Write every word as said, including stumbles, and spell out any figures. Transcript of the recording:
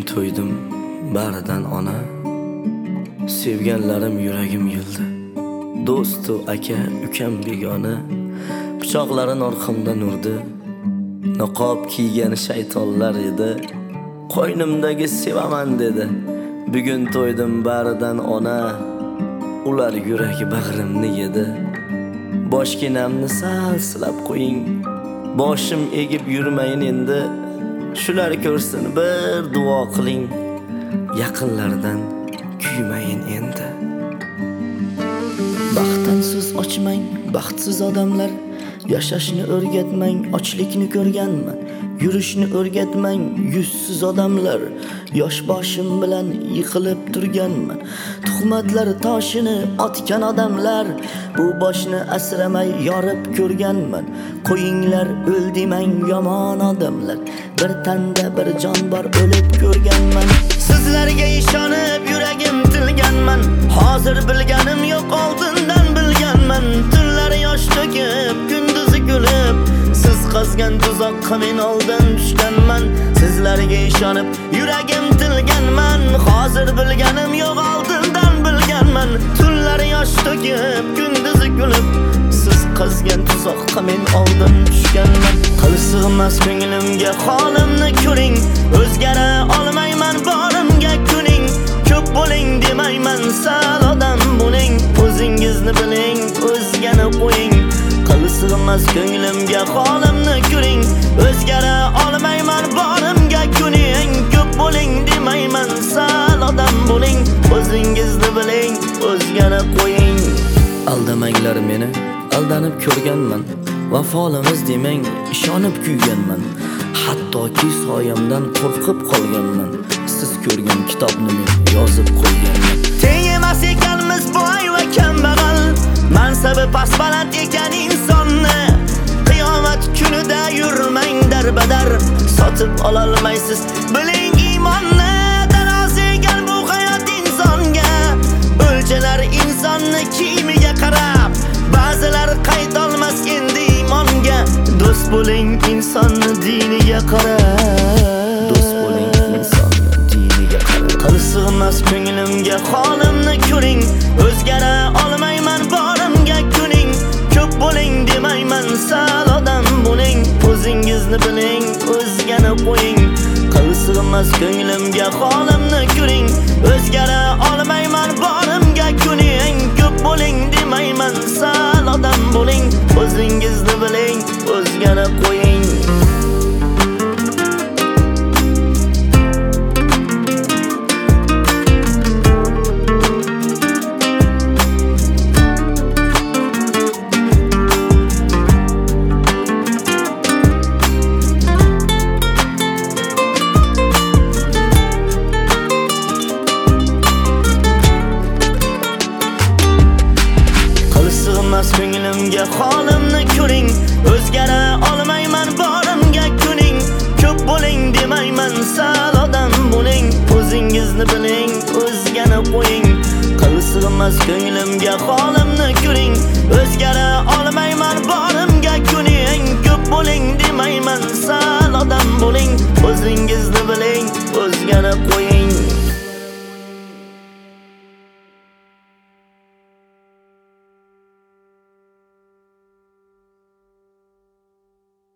to'ydim baridan ona, sevganlarim yuragim yildi. Do'stu aka, ukam begona, pichoqlarin orqamdan urdi. Niqob kiygan shaytonlar edi, qo'ynimdagi sevaman dedi. Bugun to'ydim baridan ona, ular yuragi bag'rimni yedi. Boshginamni sal silab qo'ying, boshim egib yurmayin endi. Shular ko'rsin bir duo qiling, yaqinlardan kuymayin endi. Baxtdan so'z ochmang, baxtsiz odamlar, yashashni o'rgatmang, ochlikni ko'rganman. Yurishni o'rgatmang, yuzsiz odamlar, yosh boshim bilan yiqilib turganman. Tuhmatlar toshini otgan odamlar, bu boshni asramay yorib ko'rganman. Qo'yinglar o'ldimang yomon odamlar, bir tanda bir jon bor o'lib ko'rganman. Sizlarga ishonib yuragim tilganman, hozir bilganim yo'q, oldindan bilganman. Tunlar yosh to'kib, kunduzi kulib, siz qazgan tuzoqqa men oldin tushganman. Sizlarga ishonib yuragim tilganman, hozir bilganim yo'q, oldindan bilganman. Tunlar yosh to'kib, kunduzi kulib, siz qazgan tuzoqqa men oldin tushganman. Qilsig'mas ko'nglimga holimni ko'ring, o'zgara olmayman borimga kuning. Ko'p bo'ling demayman, sal odam bo'ling, o'zingizni biling, o'zgani qo'ying. Qilsig'mas ko'nglimga holimni ko'ring, o'zgara olmayman borimga kuning. Ko'p bo'ling demayman, sal odam bo'ling, o'zingizni biling, o'zgani qo'ying. Aldamanglar meni, aldanib ko'rganman. Vafolimiz demang, ishonib kuyganman. Hattoki soyamdan qo'rqib qolganman. Siz ko'rgan kitobni men yozib qo'yganman. Teng emas ekanmiz boy va kambag'al, mansabi past baland ekan insonni. Qiyomat kunida yurmang darbadar, sotib ololmaysiz biling iymonni. Tarozi ekan bu hayot insonga, o'lchalar insonni kiyimiga qarab. Ba'zilar qaytolmas endi imonga. Do'st bo'ling insonni diniga qarab. Do'st bo'ling insonni diniga qarab. Qilsig'mas ko'nglimga holimni ko'ring, o'zgara olmayman borimga kuning. Ko'p bo'ling demayman, sal odam bo'ling, o'zingizni biling, o'zgani qo'ying. Qilsig'mas ko'nglimga holimni ko'ring, o'zgara olmayman borimga kuning. Ko'p bo'ling demayman, sal odam bo'ling, o'zingizni biling, o'zgani qo'ying. Qilsig'mas ko'nglimga holimni ko'ring, o'zgara olmayman borimga kuning. Ko'p bo'ling demayman, sal odam bo'ling, o'zingizni biling, o'zgani qo'ying. Qilsig'mas ko'nglimga holimni ko'ring,